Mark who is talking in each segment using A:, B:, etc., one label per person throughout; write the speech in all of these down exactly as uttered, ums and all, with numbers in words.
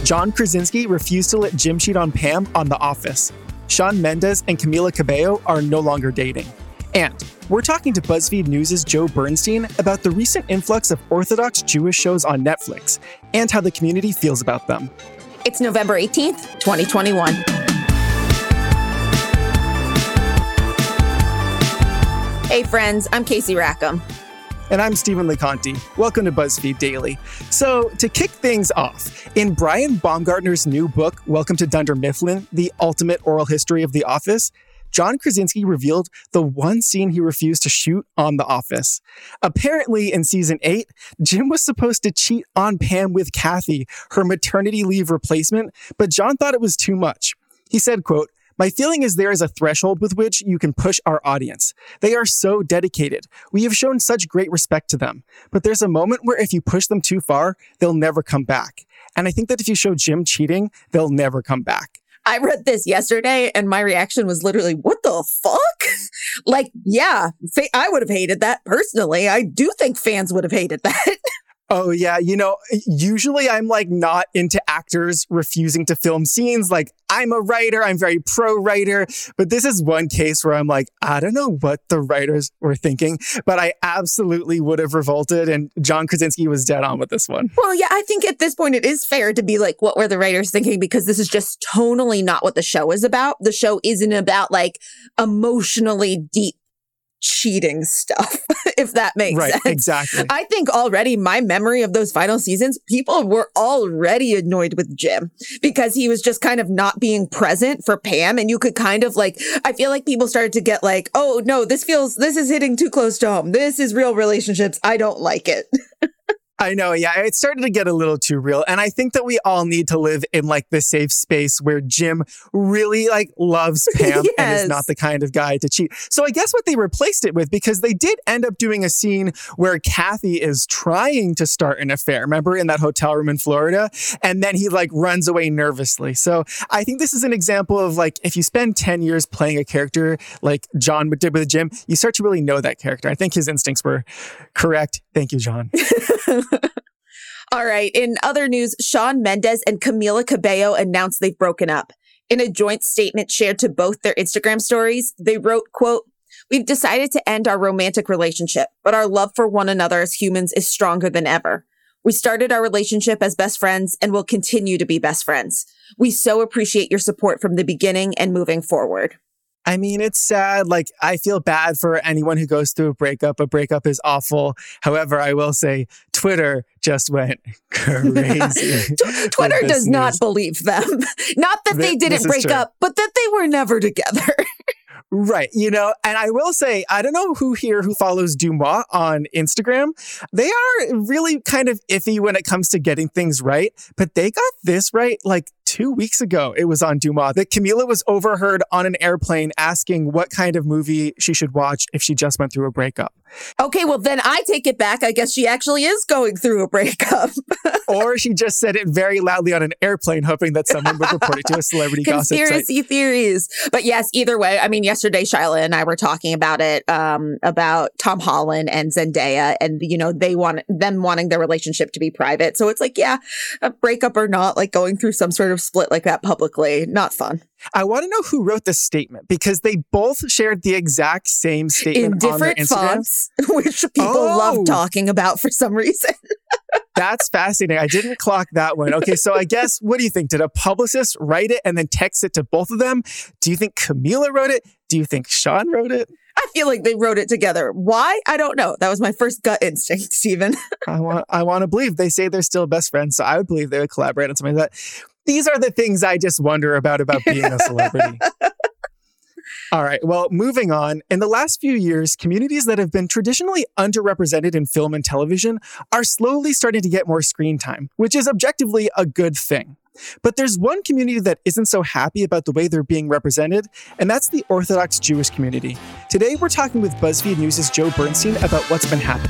A: John Krasinski refused to let Jim cheat on Pam on The Office. Shawn Mendes and Camila Cabello are no longer dating. And we're talking to BuzzFeed News' Joe Bernstein about the recent influx of Orthodox Jewish shows on Netflix and how the community feels about them.
B: It's November eighteenth, twenty twenty-one. Hey friends, I'm Casey Rackham.
A: And I'm Stephen LeConte. Welcome to BuzzFeed Daily. So, to kick things off, in Brian Baumgartner's new book, Welcome to Dunder Mifflin, The Ultimate Oral History of The Office, John Krasinski revealed the one scene he refused to shoot on The Office. Apparently, in season eight, Jim was supposed to cheat on Pam with Kathy, her maternity leave replacement, but John thought it was too much. He said, quote, "My feeling is there is a threshold with which you can push our audience. They are so dedicated. We have shown such great respect to them. But there's a moment where if you push them too far, they'll never come back. And I think that if you show Jim cheating, they'll never come back."
B: I read this yesterday and my reaction was literally, what the fuck? Like, yeah, fa- I would have hated that personally. I do think fans would have hated that.
A: Oh, yeah. You know, usually I'm like not into actors refusing to film scenes. Like, I'm a writer. I'm very pro writer. But this is one case where I'm like, I don't know what the writers were thinking, but I absolutely would have revolted. And John Krasinski was dead on with this one.
B: Well, yeah, I think at this point it is fair to be like, what were the writers thinking? Because this is just tonally not what the show is about. The show isn't about like emotionally deep cheating stuff, if that makes
A: right,
B: sense.
A: Exactly.
B: I think already my memory of those final seasons, people were already annoyed with Jim because he was just kind of not being present for Pam. And you could kind of like, I feel like people started to get like, oh no, this feels, this is hitting too close to home. This is real relationships. I don't like it.
A: I know, yeah. It started to get a little too real. And I think that we all need to live in like the safe space where Jim really like loves Pam yes. and is not the kind of guy to cheat. So I guess what they replaced it with, because they did end up doing a scene where Kathy is trying to start an affair. Remember in that hotel room in Florida? And then he like runs away nervously. So I think this is an example of like, if you spend ten years playing a character like John did with Jim, you start to really know that character. I think his instincts were correct. Thank you, John.
B: All right. In other news, Shawn Mendes and Camila Cabello announced they've broken up. In a joint statement shared to both their Instagram stories, they wrote, quote, "We've decided to end our romantic relationship, but our love for one another as humans is stronger than ever. We started our relationship as best friends and will continue to be best friends. We so appreciate your support from the beginning and moving forward."
A: I mean, it's sad. Like, I feel bad for anyone who goes through a breakup. A breakup is awful. However, I will say Twitter just went crazy.
B: Twitter does news. not believe them. Not that they didn't break up, but that they were never together.
A: Right. You know, and I will say, I don't know who here who follows Deuxmoi on Instagram. They are really kind of iffy when it comes to getting things right, but they got this right like two weeks ago. It was on Deuxmoi that Camila was overheard on an airplane asking what kind of movie she should watch if she just went through a breakup.
B: Okay, well, then I take it back. I guess she actually is going through a breakup.
A: Or she just said it very loudly on an airplane, hoping that someone would report it to a celebrity gossip site.
B: Conspiracy theories. But yes, either way, I mean, yesterday, Shyla and I were talking about it, um, about Tom Holland and Zendaya and, you know, they want them wanting their relationship to be private. So it's like, yeah, a breakup or not, like going through some sort of split like that publicly, not fun.
A: I want to know who wrote this statement because they both shared the exact same statement
B: in different
A: on their Instagram.
B: Fonts, which people
A: oh.
B: love talking about for some reason.
A: That's fascinating. I didn't clock that one. Okay, so I guess, what do you think? Did a publicist write it and then text it to both of them? Do you think Camila wrote it? Do you think Shawn wrote it?
B: I feel like they wrote it together. Why? I don't know. That was my first gut instinct, Stephen.
A: I want I want to believe. They say they're still best friends, so I would believe they would collaborate on something like that. These are the things I just wonder about, about being a celebrity. All right. Well, moving on. In the last few years, communities that have been traditionally underrepresented in film and television are slowly starting to get more screen time, which is objectively a good thing. But there's one community that isn't so happy about the way they're being represented, and that's the Orthodox Jewish community. Today, we're talking with BuzzFeed News' Joe Bernstein about what's been happening.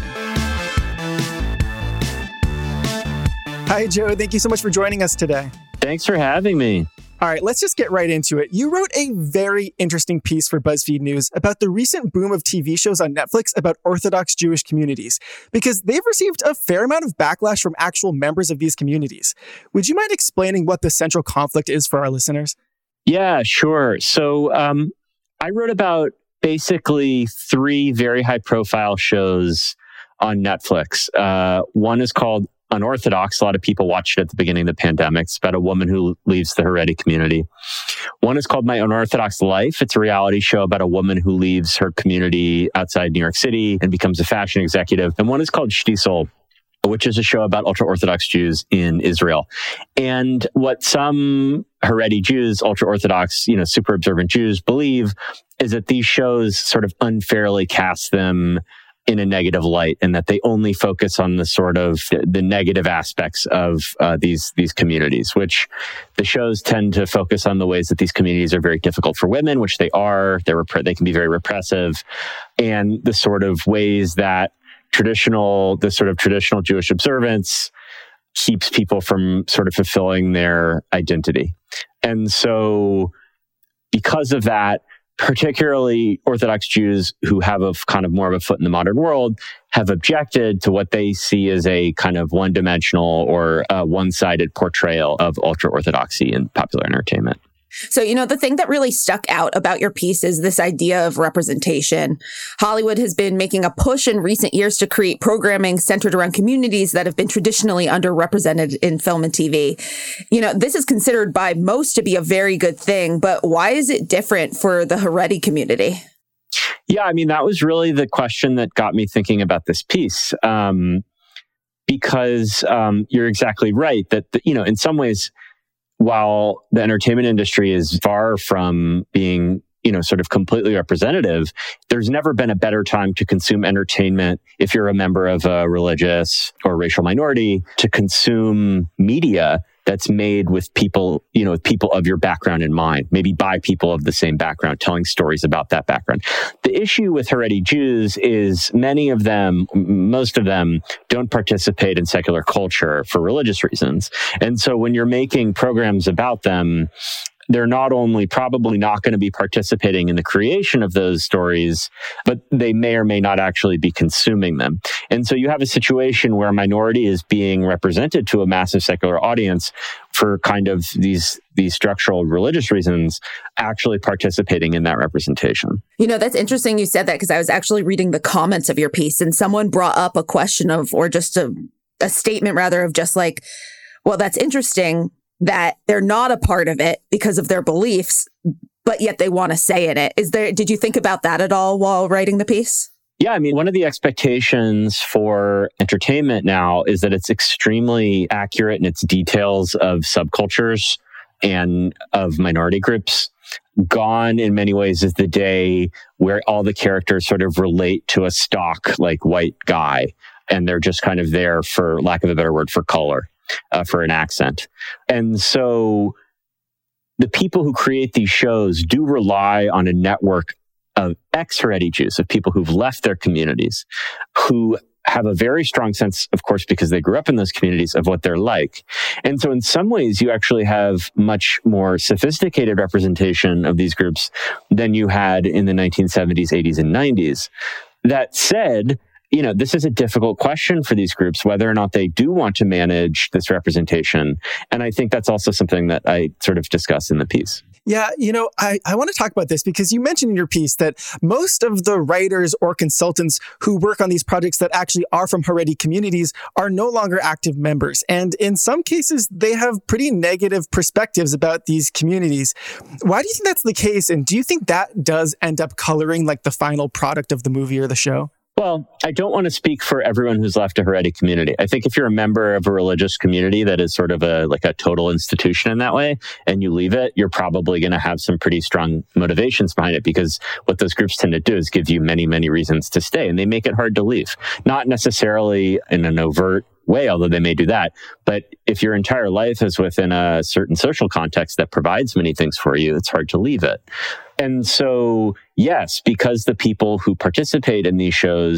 A: Hi, Joe. Thank you so much for joining us today.
C: Thanks for having me.
A: All right, let's just get right into it. You wrote a very interesting piece for BuzzFeed News about the recent boom of T V shows on Netflix about Orthodox Jewish communities, because they've received a fair amount of backlash from actual members of these communities. Would you mind explaining what the central conflict is for our listeners?
C: Yeah, sure. So um, I wrote about basically three very high-profile shows on Netflix. Uh, one is called Unorthodox. A lot of people watched it at the beginning of the pandemic. It's about a woman who leaves the Haredi community. One is called My Unorthodox Life. It's a reality show about a woman who leaves her community outside New York City and becomes a fashion executive. And one is called Shtisel, which is a show about ultra-Orthodox Jews in Israel. And what some Haredi Jews, ultra-Orthodox, you know, super observant Jews believe is that these shows sort of unfairly cast them in a negative light, and that they only focus on the sort of the negative aspects of uh, these these communities, which the shows tend to focus on the ways that these communities are very difficult for women, which they are. They're rep- they can be very repressive, and the sort of ways that traditional, the sort of traditional Jewish observance keeps people from sort of fulfilling their identity. And so because of that, particularly Orthodox Jews who have a kind of more of a foot in the modern world have objected to what they see as a kind of one-dimensional or uh, one-sided portrayal of ultra-Orthodoxy in popular entertainment.
B: So, you know, the thing that really stuck out about your piece is this idea of representation. Hollywood has been making a push in recent years to create programming centered around communities that have been traditionally underrepresented in film and T V. You know, this is considered by most to be a very good thing, but why is it different for the Haredi community?
C: Yeah, I mean, that was really the question that got me thinking about this piece. Um, because um, you're exactly right that, the, you know, in some ways, while the entertainment industry is far from being, you know, sort of completely representative, there's never been a better time to consume entertainment if you're a member of a religious or racial minority, to consume media that's made with people, you know, with people of your background in mind, maybe by people of the same background, telling stories about that background. The issue with Haredi Jews is many of them, most of them, don't participate in secular culture for religious reasons. And so when you're making programs about them, they're not only probably not going to be participating in the creation of those stories, but they may or may not actually be consuming them. And so you have a situation where a minority is being represented to a massive secular audience for kind of these these structural religious reasons, actually participating in that representation.
B: You know, that's interesting you said that, because I was actually reading the comments of your piece and someone brought up a question of, or just a, a statement rather of just like, well, that's interesting that they're not a part of it because of their beliefs, but yet they want to say in it. Is there, did you think about that at all while writing the piece?
C: Yeah, I mean, one of the expectations for entertainment now is that it's extremely accurate in its details of subcultures and of minority groups. Gone in many ways is the day where all the characters sort of relate to a stock, like, white guy, and they're just kind of there, for lack of a better word, for color. Uh, for an accent. And so the people who create these shows do rely on a network of ex-Haredi Jews, of people who've left their communities, who have a very strong sense, of course, because they grew up in those communities, of what they're like. And so in some ways, you actually have much more sophisticated representation of these groups than you had in the nineteen seventies, eighties, and nineties. That said, you know, this is a difficult question for these groups, whether or not they do want to manage this representation. And I think that's also something that I sort of discuss in the piece.
A: Yeah, you know, I, I want to talk about this because you mentioned in your piece that most of the writers or consultants who work on these projects that actually are from Haredi communities are no longer active members. And in some cases, they have pretty negative perspectives about these communities. Why do you think that's the case? And do you think that does end up coloring like the final product of the movie or the show?
C: Well, I don't want to speak for everyone who's left a Haredi community. I think if you're a member of a religious community that is sort of a like a total institution in that way, and you leave it, you're probably going to have some pretty strong motivations behind it, because what those groups tend to do is give you many, many reasons to stay, and they make it hard to leave. Not necessarily in an overt way, although they may do that. But if your entire life is within a certain social context that provides many things for you, it's hard to leave it. And so, yes, because the people who participate in these shows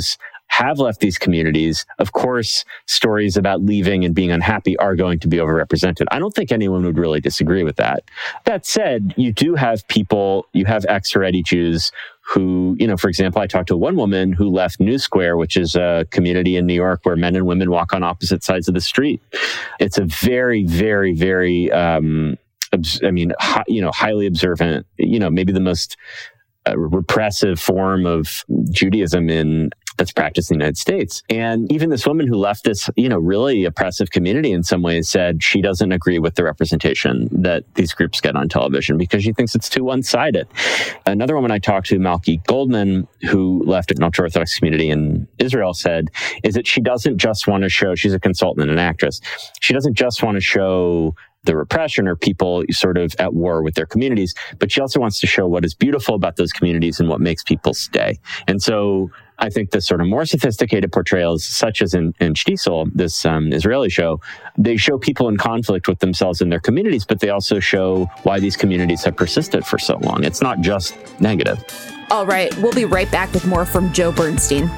C: have left these communities, of course, stories about leaving and being unhappy are going to be overrepresented. I don't think anyone would really disagree with that. That said, you do have people, you have ex-Haredi Jews who, you know, for example, I talked to one woman who left New Square, which is a community in New York where men and women walk on opposite sides of the street. It's a very, very, very, um, I mean, hi, you know, highly observant, you know, maybe the most uh, repressive form of Judaism in that's practiced in the United States. And even this woman who left this, you know, really oppressive community in some ways said she doesn't agree with the representation that these groups get on television because she thinks it's too one-sided. Another woman I talked to, Malky Goldman, who left an ultra-Orthodox community in Israel, said is that she doesn't just want to show, she's a consultant and an actress, she doesn't just want to show the repression or people sort of at war with their communities, but she also wants to show what is beautiful about those communities and what makes people stay. And so I think the sort of more sophisticated portrayals, such as in, in Shtisel, this um, Israeli show, they show people in conflict with themselves and their communities, but they also show why these communities have persisted for so long. It's not just negative.
B: All right, we'll be right back with more from Joe Bernstein.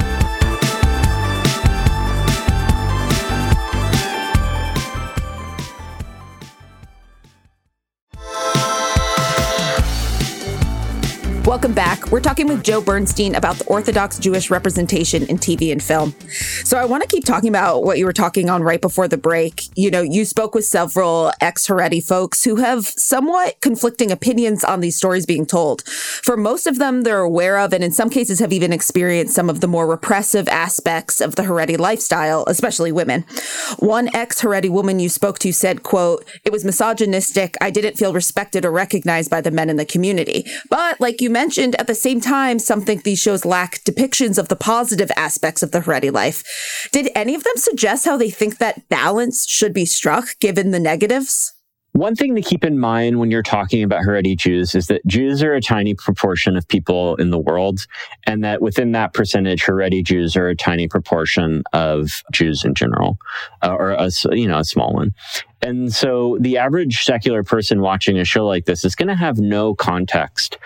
B: Welcome back. We're talking with Joe Bernstein about the Orthodox Jewish representation in T V and film. So I want to keep talking about what you were talking on right before the break. You know, you spoke with several ex-Haredi folks who have somewhat conflicting opinions on these stories being told. For most of them, they're aware of and in some cases have even experienced some of the more repressive aspects of the Haredi lifestyle, especially women. One ex-Haredi woman you spoke to said, quote, "It was misogynistic. I didn't feel respected or recognized by the men in the community." But like you mentioned, at the same time, some think these shows lack depictions of the positive aspects of the Haredi life. Did any of them suggest how they think that balance should be struck given the negatives?
C: One thing to keep in mind when you're talking about Haredi Jews is that Jews are a tiny proportion of people in the world, and that within that percentage, Haredi Jews are a tiny proportion of Jews in general, uh, or a, you know, a small one. And so the average secular person watching a show like this is going to have no context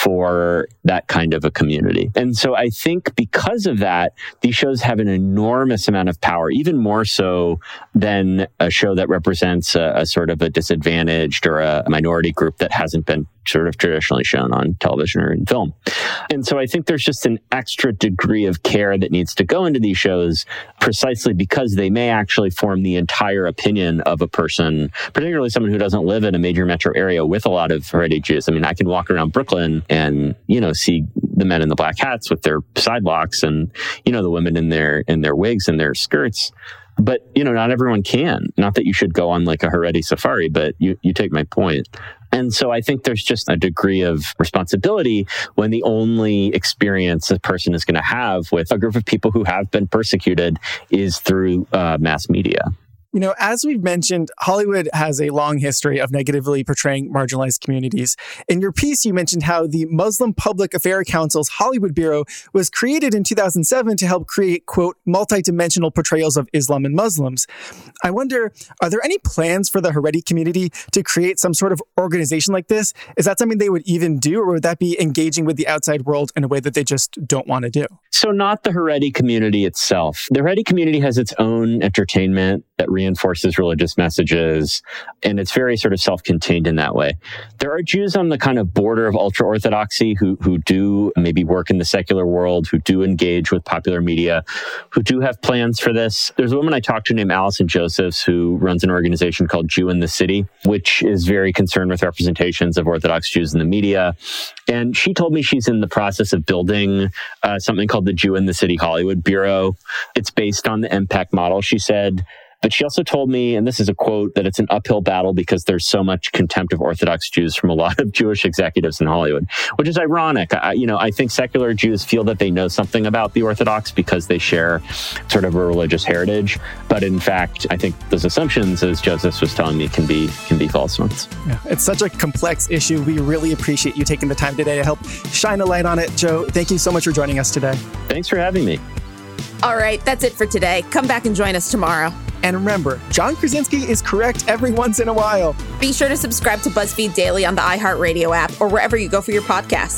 C: for that kind of a community. And so I think because of that, these shows have an enormous amount of power, even more so than a show that represents a, a sort of a disadvantaged or a minority group that hasn't been sort of traditionally shown on television or in film. And so I think there's just an extra degree of care that needs to go into these shows precisely because they may actually form the entire opinion of a person, particularly someone who doesn't live in a major metro area with a lot of Haredi Jews. I mean, I can walk around Brooklyn and, you know, see the men in the black hats with their sidewalks and, you know, the women in their, in their wigs and their skirts. But, you know, not everyone can. Not that you should go on like a Haredi safari, but you, you take my point. And so I think there's just a degree of responsibility when the only experience a person is going to have with a group of people who have been persecuted is through uh, mass media.
A: You know, as we've mentioned, Hollywood has a long history of negatively portraying marginalized communities. In your piece, you mentioned how the Muslim Public Affairs Council's Hollywood Bureau was created in two thousand seven to help create, quote, multidimensional portrayals of Islam and Muslims. I wonder, are there any plans for the Haredi community to create some sort of organization like this? Is that something they would even do, or would that be engaging with the outside world in a way that they just don't want to do?
C: So not the Haredi community itself. The Haredi community has its own entertainment that reinforces religious messages, and it's very sort of self-contained in that way. There are Jews on the kind of border of ultra-Orthodoxy who who do maybe work in the secular world, who do engage with popular media, who do have plans for this. There's a woman I talked to named Allison Josephs who runs an organization called Jew in the City, which is very concerned with representations of Orthodox Jews in the media. And she told me she's in the process of building uh, something called the Jew in the City Hollywood Bureau. It's based on the M P E C model, she said. But she also told me, and this is a quote, that it's an uphill battle because there's so much contempt of Orthodox Jews from a lot of Jewish executives in Hollywood, which is ironic. I, you know, I think secular Jews feel that they know something about the Orthodox because they share sort of a religious heritage. But in fact, I think those assumptions, as Joseph was telling me, can be can be false ones.
A: Yeah, it's such a complex issue. We really appreciate you taking the time today to help shine a light on it. Joe, thank you so much for joining us today.
C: Thanks for having me.
B: All right, that's it for today. Come back and join us tomorrow.
A: And remember, John Krasinski is correct every once in a while.
B: Be sure to subscribe to BuzzFeed Daily on the iHeartRadio app or wherever you go for your podcasts.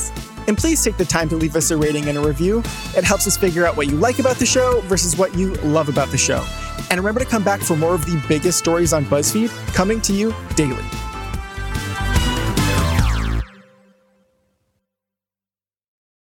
A: And please take the time to leave us a rating and a review. It helps us figure out what you like about the show versus what you love about the show. And remember to come back for more of the biggest stories on BuzzFeed coming to you daily.